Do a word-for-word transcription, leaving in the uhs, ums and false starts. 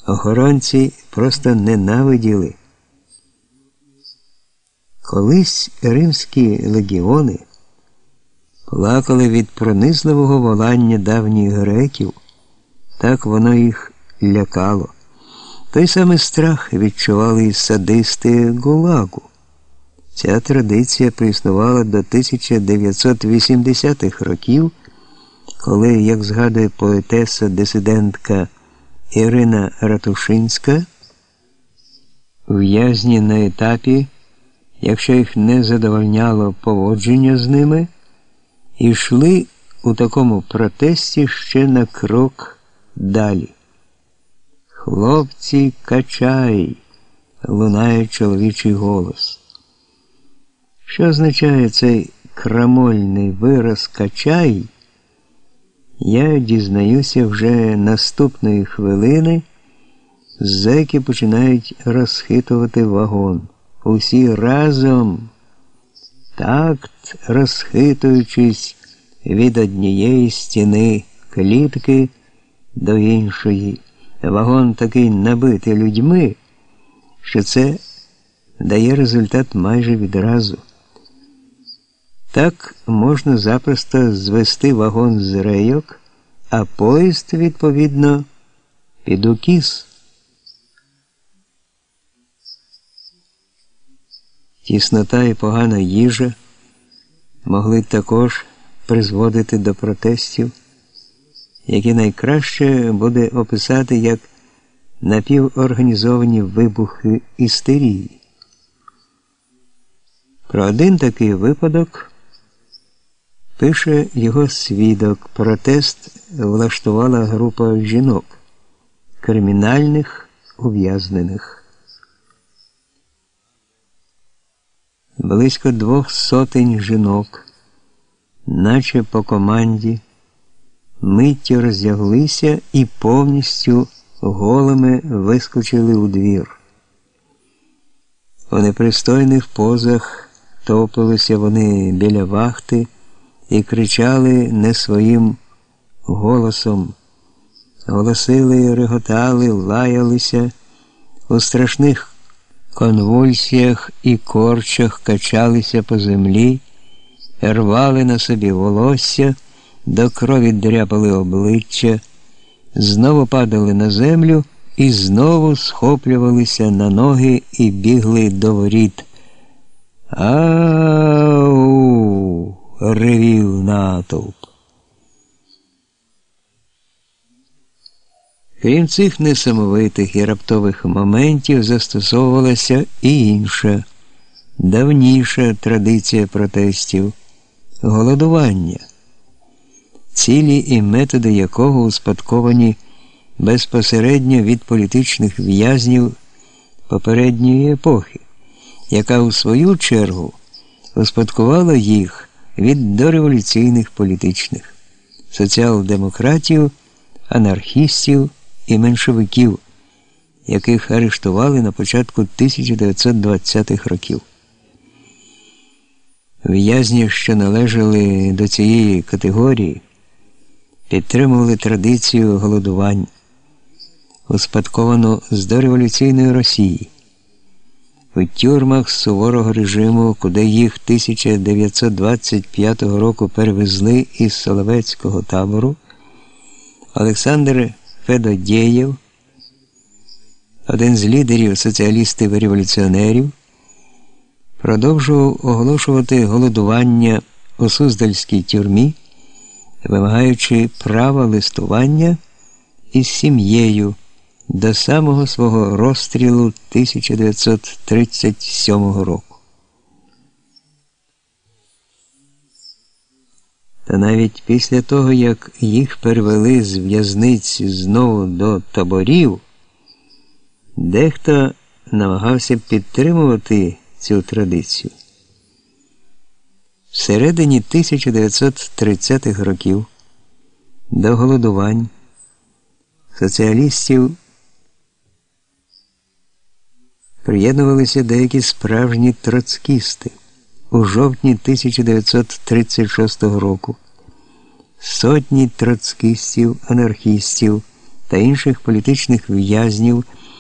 охоронці просто ненавиділи. Колись римські легіони плакали від пронизливого волання давніх греків, так воно їх лякало. Той самий страх відчували і садисти ГУЛАГу. Ця традиція проіснувала до тисяча дев'ятсот вісімдесятих років, коли, як згадує поетеса-дисидентка Ірина Ратушинська, в'язні на етапі, якщо їх не задовольняло поводження з ними, йшли у такому протесті ще на крок далі. «Хлопці, качай!» – лунає чоловічий голос. Що означає цей крамольний вираз «качай», я дізнаюся вже наступної хвилини. Зеки починають розхитувати вагон. Усі разом, такт розхитуючись від однієї стіни клітки до іншої. Вагон такий набитий людьми, що це дає результат майже відразу. Так можна запросто звести вагон з рейок, а поїзд, відповідно, під укіс. Тіснота і погана їжа могли також призводити до протестів, які найкраще буде описати як напіворганізовані вибухи істерії. Про один такий випадок пише його свідок. Протест влаштувала група жінок, кримінальних ув'язнених. Близько двох сотень жінок, наче по команді, миттю роздяглися і повністю голими вискочили у двір. У непристойних позах топилися вони біля вахти і кричали не своїм голосом, голосили, реготали, лаялися, у страшних конвульсіях і корчах качалися по землі, рвали на собі волосся, до крові дряпали обличчя, знову падали на землю і знову схоплювалися на ноги і бігли до воріт. «Ау!» – ревів натовп. Крім цих несамовитих і раптових моментів застосовувалася і інша, давніша традиція протестів – голодування, цілі і методи якого успадковані безпосередньо від політичних в'язнів попередньої епохи, яка у свою чергу успадкувала їх від дореволюційних політичних соціал-демократів, анархістів і меншовиків, яких арештували на початку тисяча дев'ятсот двадцятих років. В'язні, що належали до цієї категорії, підтримували традицію голодувань, успадковану з дореволюційної Росії. У тюрмах суворого режиму, куди їх тисяча дев'ятсот двадцять п'ятого року перевезли із Соловецького табору, Олександр Федодєєв, один з лідерів соціалістів-революціонерів, продовжував оголошувати голодування у Суздальській тюрмі, вимагаючи права листування із сім'єю до самого свого розстрілу тисяча дев'ятсот тридцять сьомого року. Та навіть після того, як їх перевели з в'язниць знову до таборів, дехто намагався підтримувати цю традицію. Всередині тисяча дев'ятсот тридцятих років до голодувань соціалістів приєднувалися деякі справжні троцкісти. У жовтні тисяча дев'ятсот тридцять шостого року сотні троцкістів, анархістів та інших політичних в'язнів